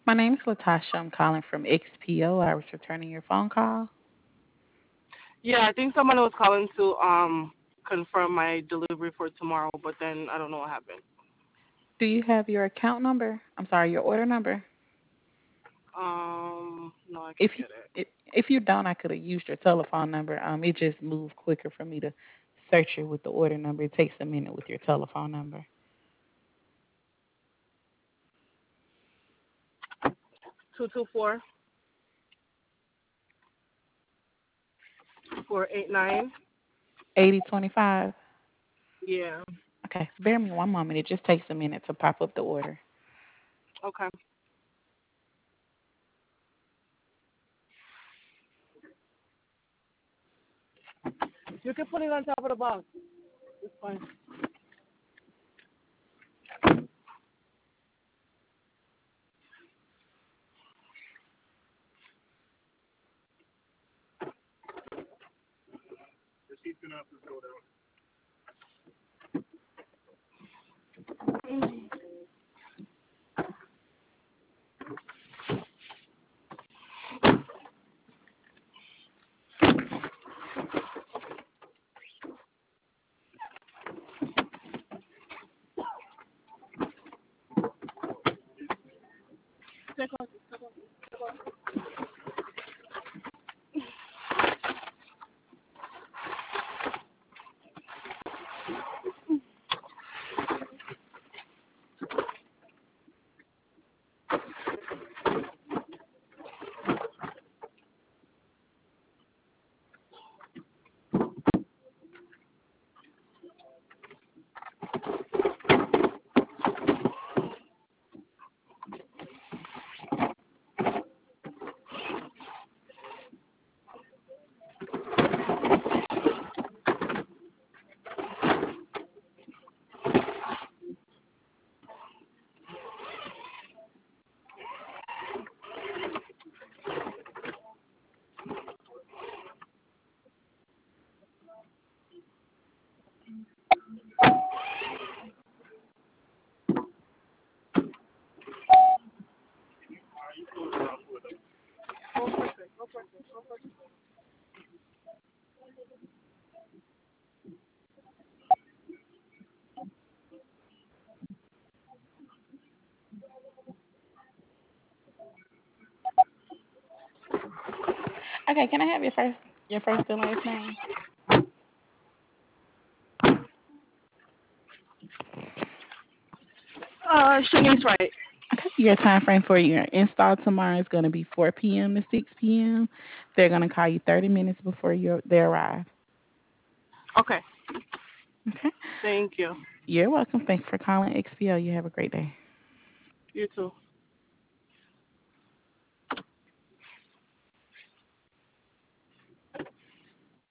My name is Latasha. I'm calling from XPO. I was returning your phone call. Yeah, I think someone was calling to confirm my delivery for tomorrow, but then I don't know what happened. Do you have your account number? I'm sorry, your order number? No, I can't If you get it. if you don't, I could have used your telephone number. It just moved quicker for me to search it with the order number. It takes a minute with your telephone number. 224-489. 8025. Yeah. Okay, bear me one moment. It just takes a minute to pop up the order. Okay. You can put it on top of the box. It's fine. Take off. Go perfect. Go perfect. Go perfect. Okay, can I have your first and last name? Shanice, right? Okay, your time frame for your install tomorrow is going to be 4 p.m. to 6 p.m. They're going to call you 30 minutes before they arrive. Okay. Okay, Thank you. you're welcome. Thanks for calling XPO. You have a great day. You too.